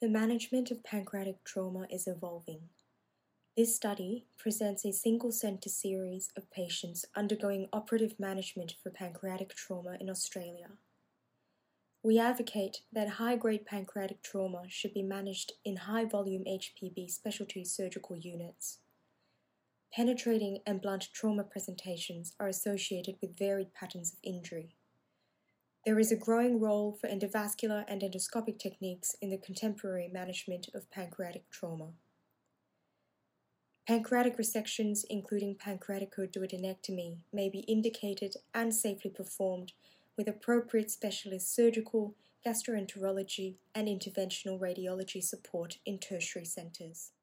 The management of pancreatic trauma is evolving. This study presents a single-center series of patients undergoing operative management for pancreatic trauma in Australia. We advocate that high-grade pancreatic trauma should be managed in high-volume HPB specialty surgical units. Penetrating and blunt trauma presentations are associated with varied patterns of injury. There is a growing role for endovascular and endoscopic techniques in the contemporary management of pancreatic trauma. Pancreatic resections, including pancreaticoduodenectomy, may be indicated and safely performed with appropriate specialist surgical, gastroenterology, and interventional radiology support in tertiary centers.